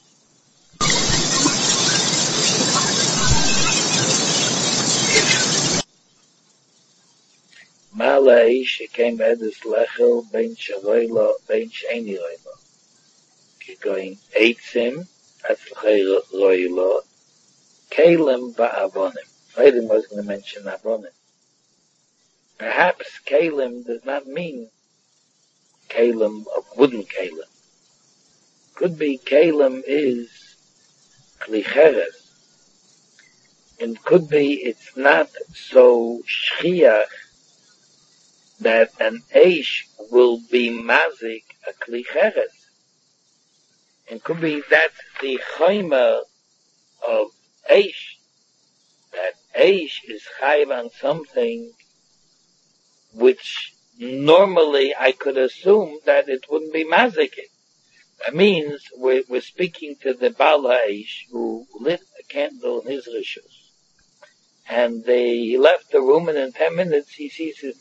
Mala Aish came Edis Lechel, Ben Shavoilo, Ben Sheni Roilo. Keep going, Eitzim, Atzlchei Roilo, Kalim Ba'avonim. Later was going to mention Avonim. Perhaps Kalim does not mean Kalim of wooden Kalim. Could be Kalim is Klicheres. And could be it's not so shchiach that an Aish will be mazik a Klicheres. And could be that's the chayma of Aish. That Aish is chayv on something which normally I could assume that it wouldn't be mazik. That means we're speaking to the Baal Aish who lit a candle in his rishus. And he left the room, and in 10 minutes he sees his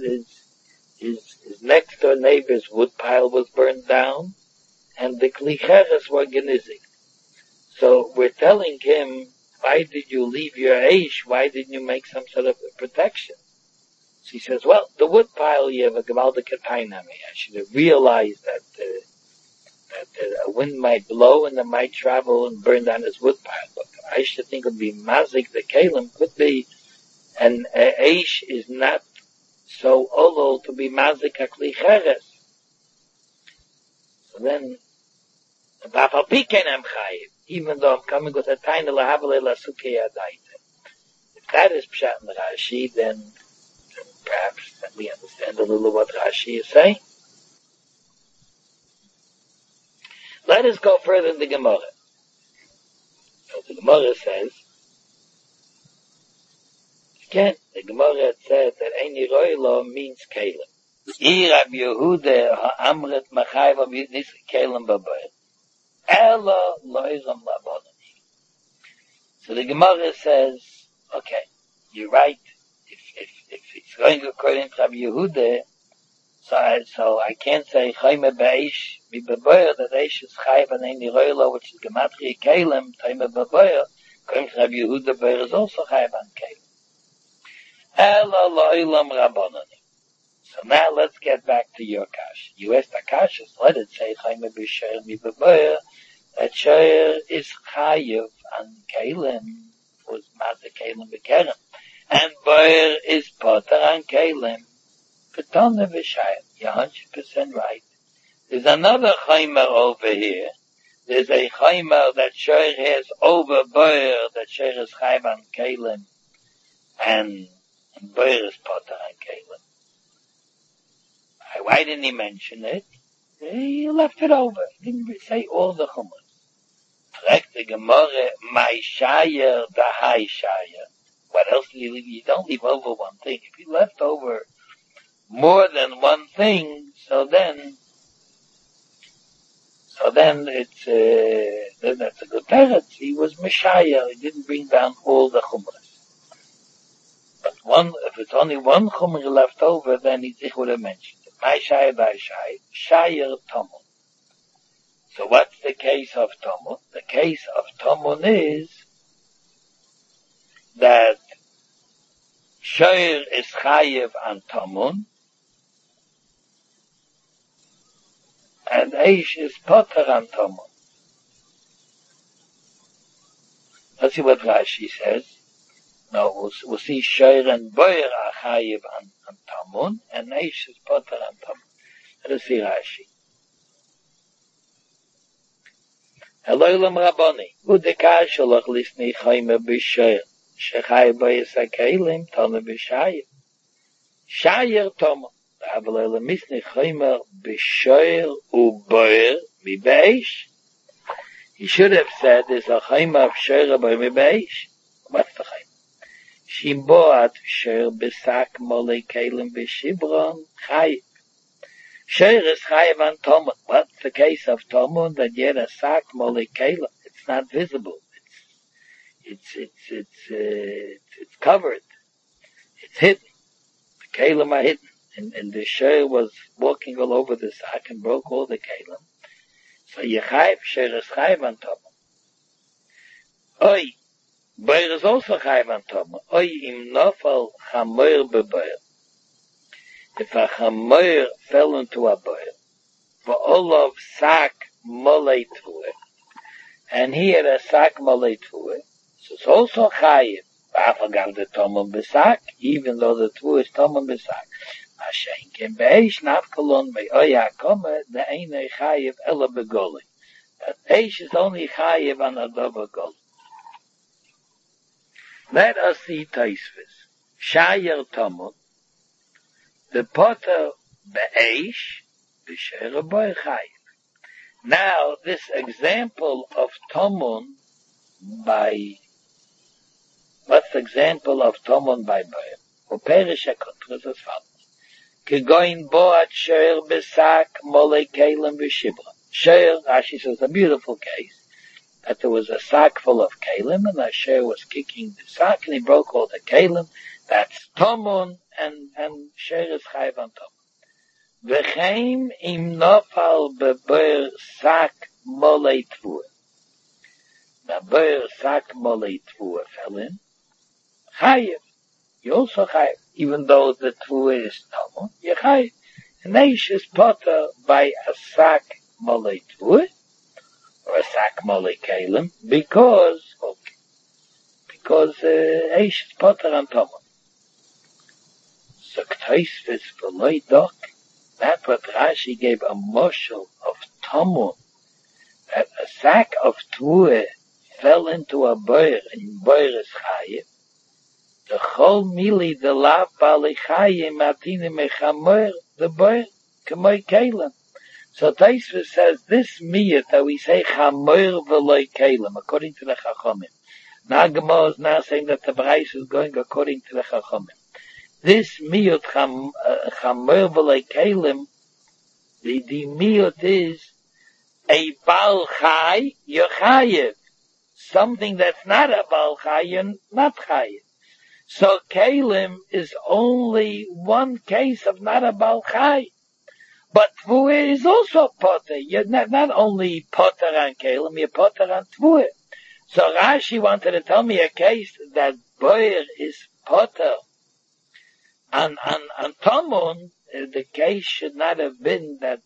next door neighbor's wood pile was burned down, and the klicheres were genizik. So we're telling him, why did you leave your Aish? Why didn't you make some sort of protection? So he says, well, the wood pile, you have a gemaldik tainami. I should have realized that a wind might blow and it might travel and burn down his wood pile. But I should think it would be mazik, the kalim could be, and Aish is not so olol to be mazik a klicheres. So then, even though I'm coming with a tiny lahavale lasuke adaita. If that is pshat in Rashi, then perhaps we understand a little what Rashi is saying. Let us go further in the Gemara. So the Gemara says, again, the Gemara said that Eini Roilo means Kalim. Irab Yehuda ha'amret machayv nis Kalim babayit. Ela loizam labonani. So the Gemara says, okay, you're right. If it's going according to Rabbi Yehuda, so I can't say chayme b'eish mi babayit that eish is chayv and Eini Roilo, which is gematria Kalim, chayme babayit. According to Rabbi Yehuda, Boyer is also chayav on kelim. Ela lo'ilam rabbanani. So now let's get back to your kash. You asked the kash, let it say chayma b'shoyer mi b'boyer, that shoyer is chayav on kelim, was mazer kelim b'kerem. And boyer is potter on kelim. Ketana v'shayim. You're 100% right. There's another chayma over here. There's a chayma that shoyer has over boyer, that shoyer is chayav on kelim, and boyer is potter on kelim. Why didn't he mention it? He left it over. He didn't say all the chumras. Correct the Gemara, my shayer, the high shayer. What else did he leave? You don't leave over one thing. If you left over more than one thing, so then it's, then that's a good teretz. He was Messiah. He didn't bring down all the chumras. But if it's only one chumra left over, then he would have mentioned it. My shayer, shayer tomun. So what's the case of tomun? The case of tomun is that shayer is chayev on tomun, and eish is potter on tomun. Let's see what Rashi says. No, we'll see shayer and boyer are chayev on tomun, and eish is potter on tomun. Let's see Rashi. Eloilam Rabboni, Udekar shalach lisnei chayma b'shoyer, shechayev boyer sakelim, tana b'shayer. Shayer tomun. Eloilam lisnei chayma b'shoyer u'boyer mi'beish. He should have said, there's a chayma of shoyer boyer mi'beish. What's the chayma? Shimboat shoyer b'sak molei kelim b'shibron chayev. Shoyer is chayev on tomun. What's the case of tomun? That yet a sak molei kelim. It's not visible. It's covered. It's hidden. The kelim are hidden. And the shoyer was walking all over the sak and broke all the kelim. So yechayev, shoyer is chayev on tomun. Oy, boyer is also chayev on tomun. Oy im nofal chamoyer beboyer. If a chamoyer fell into a boyer, v'olov sak molei tvueh, and he had a sak molei tvueh, so it's also chayiv. V'afagav the tomon b'sak, even though the tvueh is tomon b'sak. Mashen ken be'eish nafkalon me'oy ha'komer, the einei chayiv ela begoli. That eish is only chayiv on a double gol. Let us see Tosfos. Shayer tomon, the potter be'eish, b'shoyer boyer chayiv. Now, this example of tomun by, what's the example of tomun by boyer? Uperish HaKontr is as follows. Kegoin boat shoyer b'sak molei kelim b'shibron. Shoyer, Rashi says, a beautiful case, that there was a sack full of kelim, and the shoyer was kicking the sack, and he broke all the kelim. That's tomun, and shoyer is chayiv on tomun. V'cheim im nofal beboyer sak molei tvueh. The boyer sak molei tvueh fell in. Chayiv. You also chayiv. Even though the tvueh is tomun, you chayiv. And eish is potter by a sak molei tvueh, or a sak molei kelim, because eish is potter on tomun. So Tosfos v'loi dok. That's what Rashi gave a moshel of tomun, that a sack of tvueh fell into a boyer, and boyer is chayiv. The chol mili the lav bali chayim matine mechamoyer the boyer k'moy kelim. So Tosfos says this miyat that we say chamoyer v'loi kelim according to the Chachamim. Now Gemara is now saying that the Brais is going according to the Chachamim. This miyut chamoyer v'loi kelim, the miyut is a bal chai, you're chayiv. Something that's not a bal chai, you're not chayiv. So kelim is only one case of not a bal chai. But tvueh is also potter. You're not only potter on kelim, you're potter on tvueh. So Rashi wanted to tell me a case that boyer is potter. On Tomun, the case should not have been that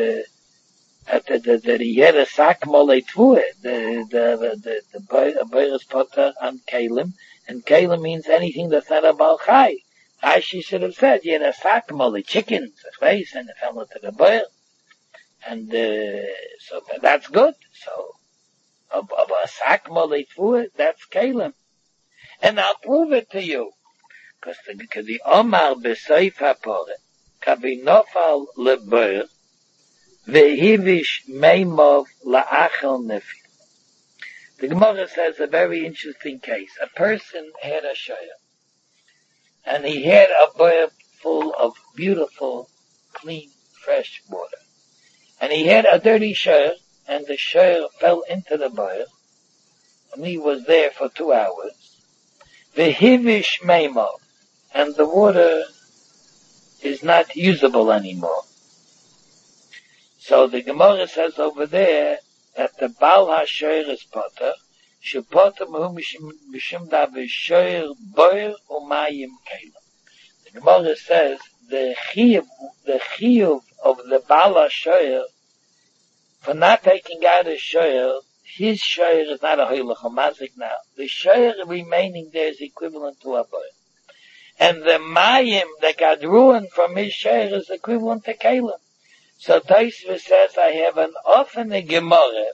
he had a sack molei tvue. The boyer is potter on kalim, and kalim means anything that's not a balchai. Rashi should have said he had a sack molei chickens, and it fell into the boyer, and so that's good. So a sack molei tvue, that's kalim, and I'll prove it to you. Because the Omar b'Seif HaPorah, Kabinofal leBoyer, vehivish meimov la'achel nefil. The Gemara says a very interesting case. A person had a shayah, and he had a boyer full of beautiful, clean, fresh water. And he had a dirty shayah, and the shayah fell into the boyer, and he was there for 2 hours. Vehivish meimov. And the water is not usable anymore. So the Gemara says over there that the Baal HaShoyer is potter, shepotter mehu mishum da v'shoyer boyer u'mayim kelim. The Gemara says the chiyuv of the Baal HaShoyer for not taking out his shoyer, his shoyer is not a hoylech or mazik now. The shoyer remaining there is equivalent to a boyer. And the mayim that got ruined from his share is equivalent to kalim. So Tosfos says I have an often a Gemara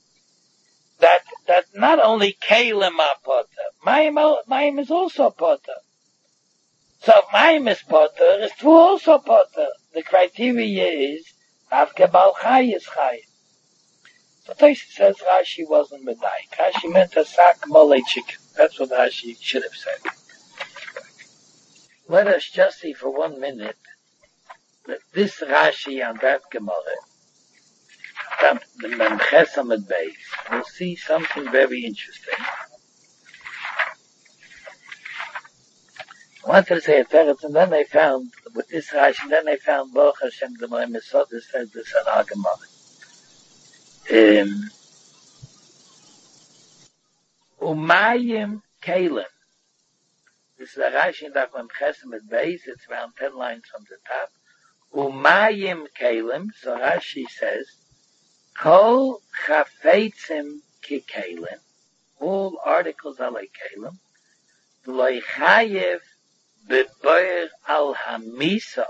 that not only kalim are potter, mayim is also potter. So if mayim is potter, is tvu also potter. The criteria is avke bal chai is chai. So Tosfos says Rashi wasn't medayik. Rashi meant a sack molei chicken. That's what Rashi should have said. Let us just see for 1 minute that this Rashi on that Gemara, the Memches Amud Beis, we'll see something very interesting. I wanted to say a teretz, and then they found, with this Rashi, then they found Baruch Hashem Gemara Mesod says this on our Gemara. Umayim Kalim. This is a Rashi in Daf Memches Amud Beis. It's around 10 lines from the top. Umayim Kalim. So Rashi says, Kol Chafetzim Ki Kalim. All articles are like Kalim. Lo Chayev B'Boyer Al Hamisa.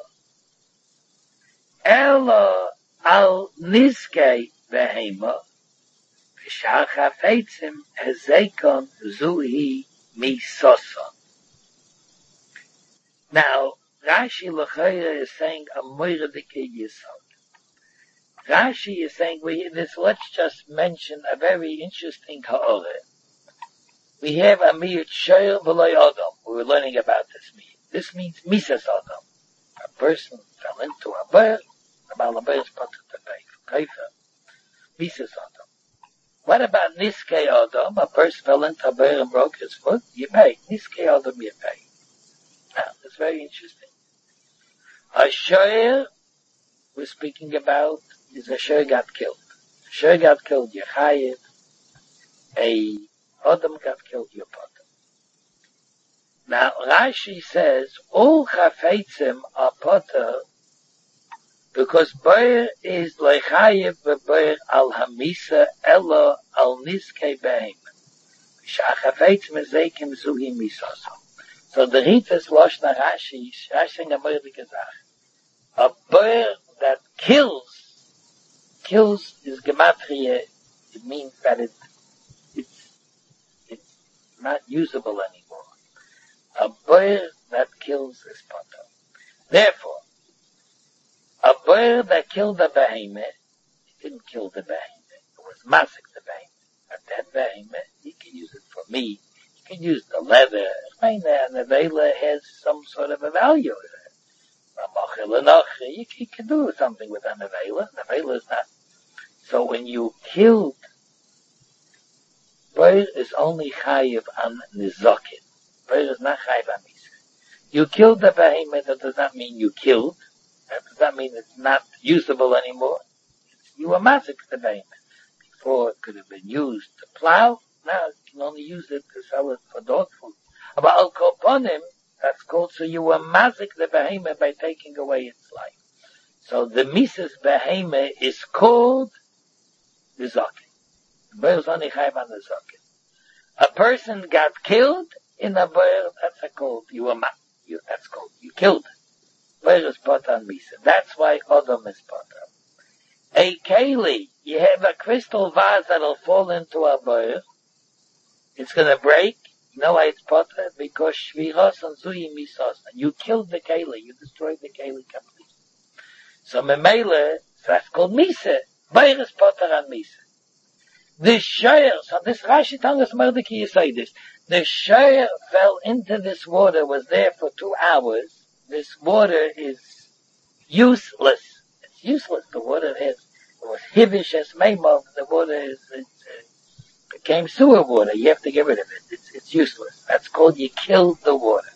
Elo Al Nizkei Behema. V'shar Chafetzim Hezekon Zuhi Misoson. Now, Rashi L'chayra is saying a moiradike yisod. Rashi is saying, let's just mention a very interesting ha'oreh. We have a miyut shoyer v'loy adam. We were learning about this miyut. This means misas adam. A person fell into a bear, the Baal HaBeir is put to pay. Kaifa. Misas adam. What about niskei adam? A person fell into a bear and broke his foot. You pay. Niskei adam, you pay. Now, that's very interesting. A shoyer we're speaking about is a shoyer got killed. A shoyer got killed, Yechayev. A Adam got killed, Yopotam. Now, Rashi says, all Chafetzim are potter because Boyer is Lechayev Boyer al Hamisa Elo al Niskei Behem. Shach Chafetzim Ezekim Zuhi Misoso. So the Ritas Loshna Rashi, saying a moirdik azach. A boyer that kills is gematria. It means that it's not usable anymore. A boyer that kills is potter. Therefore, a boyer that killed the behemoth, he didn't kill the behemoth. It was masik the behemoth. A dead behemoth, he can use it for meat. You can use the leather. And the Nevela has some sort of a value. You can do something with a Nevela. Nevela is not. So when you killed, Boyer is only chayiv on nizokin. Boyer is not chayiv on misa. You killed the behemoth, that does not mean you killed. That does not mean it's not usable anymore. You were massacred the behemoth. Before it could have been used to plow, Now you can only use it to sell it for dog food. But al koponim, that's called, so you were mazik the behemoth by taking away its life. So the Mises behemoth is called the Zokin. The boy was only chayv on the Zokin. A person got killed in a boy, that's called, that's called, you killed it. Boy is put on Mises. That's why Odom is put on. A keli, you have a crystal vase that'll fall into a boy. It's gonna break. You know why it's potter? Because shviros and zuyi misos. And you killed the keli. You destroyed the keli completely. So memele, that's called misa. Boy is potter on misa. The shayr, so this Rashi Tangas Merdeki, you say this. The shayr fell into this water, was there for 2 hours. This water is useless. It's useless. The water was hivish as maimov. The water became sewer water. You have to get rid of it. It's useless. That's called you killed the water.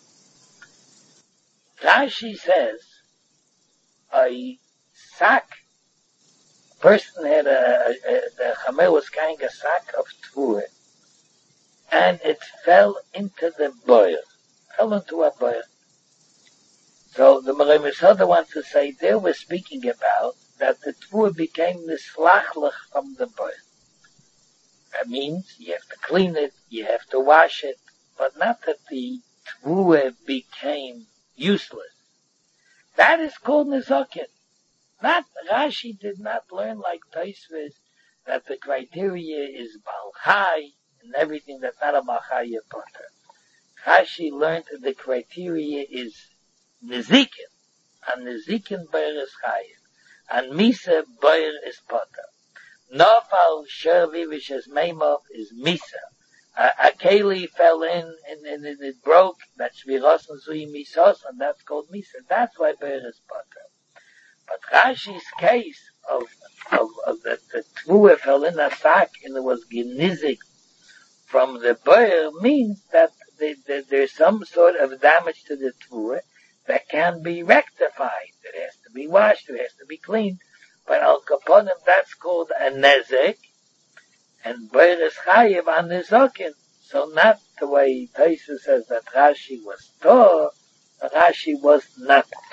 Rashi says, a sack, person had the Chamel was carrying a sack of tvur, and it fell into the boil. Fell into a boil. So the Merei Mesoda wants to say, there we're speaking about that the tvur became the slachlach from the boil. That means you have to clean it, you have to wash it, but not that the tvur became useless. That is called nezokin. Not, Rashi did not learn like Tosfos that the criteria is balchai and everything that's not a balchai potter. Rashi learned that the criteria is nezikin, and nezikin boyer is chayiv, and misa boyer is potter. Nofal shervivish as meimov is misa. A keli fell in and it broke. That's shviros and zui misos, and that's called misa. That's why boyer is potter. But Rashi's case of the tvua fell in a sack and it was genizik from the boyer means that there's some sort of damage to the tvua that can be rectified. It has to be washed, it has to be cleaned. But al kaponim, that's called a nezek, and boyer is chayiv on nezokin. So not the way Tosfos says that Rashi was Torah, Rashi was not